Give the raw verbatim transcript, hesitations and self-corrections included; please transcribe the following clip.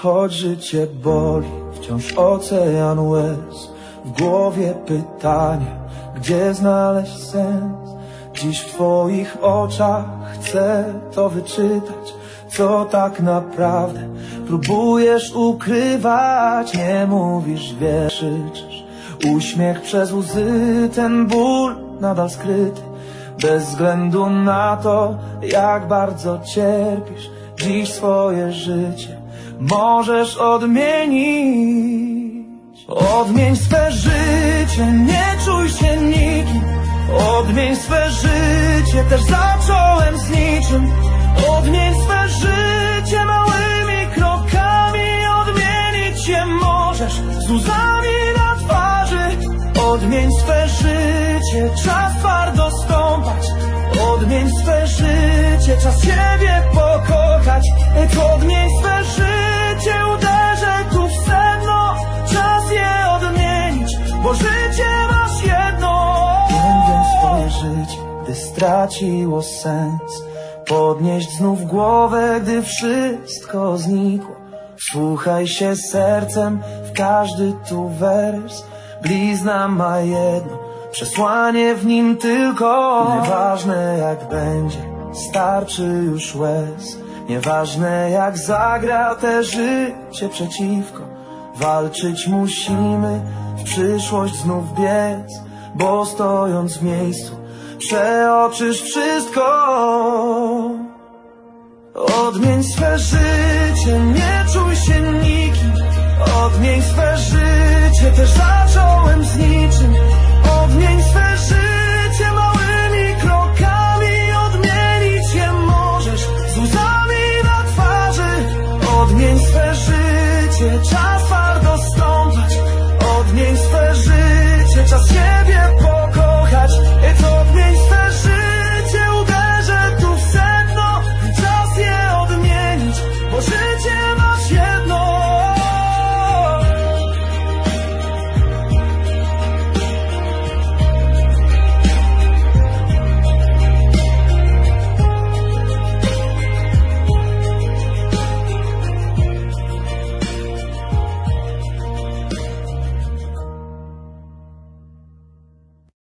Choć życie boli, wciąż ocean łez. W głowie pytanie, gdzie znaleźć sens? Dziś w twoich oczach chcę to wyczytać, co tak naprawdę próbujesz ukrywać. Nie mówisz, wiesz, krzyczysz, uśmiech przez łzy, ten ból nadal skryty. Bez względu na to, jak bardzo cierpisz, dziś swoje życie możesz odmienić. Odmień swe życie, nie czuj się nikim. Odmień swe życie, też zacząłem z niczym. Odmień swe życie, małymi krokami odmienić je możesz, z łzami na twarzy. Odmień swe życie, czas twardo stąpać. Odmień swe życie, czas siebie pokochać. Odmień swe życie, uderzę tu w sedno. Czas je odmienić, bo życie masz jedno. Głębię swoje życie, gdy straciło sens. Podnieść znów głowę, gdy wszystko znikło. Wsłuchaj się sercem w każdy tu wers. Blizna ma jedno przesłanie w nim tylko. Nieważne jak będzie, starczy już łez. Nieważne jak zagra te życie przeciwko. Walczyć musimy, w przyszłość znów biec. Bo stojąc w miejscu, przeoczysz wszystko. Odmień swe życie, nie czuj się nikim. Odmień swe życie, też zacząłem z niczym. Odmień swe życie, małymi krokami odmienić je możesz, z łzami na twarzy. Odmień swe życie,